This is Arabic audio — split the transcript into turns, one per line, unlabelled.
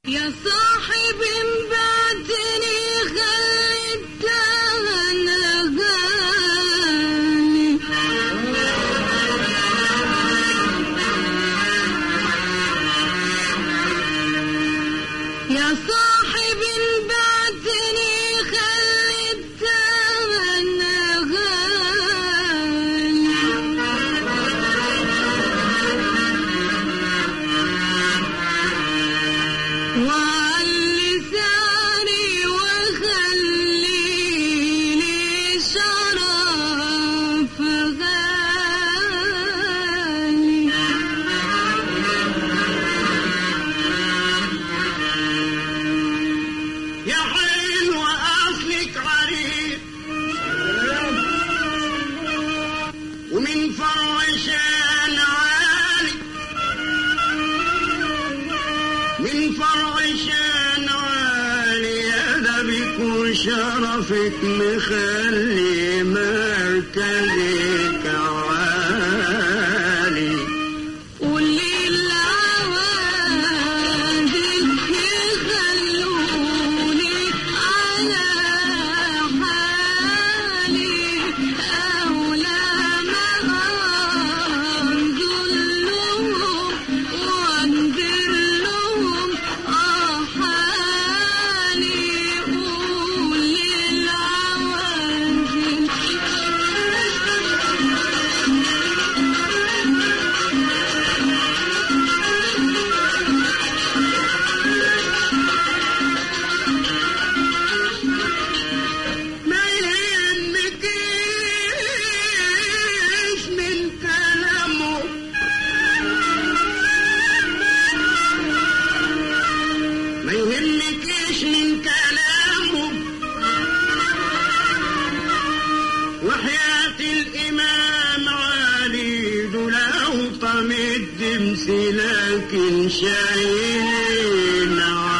يا صاحب بعتني خليتها نغالي يا صاحب بعتني خليتها نغالي وعلي ساري وخليلي شرف غالي
يا حلوة أصلك عريق ومن فرشان عالي من فرشان عالي أدبك وشرفك مخلي مركزك عالي
واللي العوادل يخلوني على حالي أولى ما أنزل لهم وأنذر لهم حالي واللي العوادل
ما يهمكيش من كلامه ما يهمكيش من كلامه وحياة الإمام علي دولة طمد دمسي لكن شايلين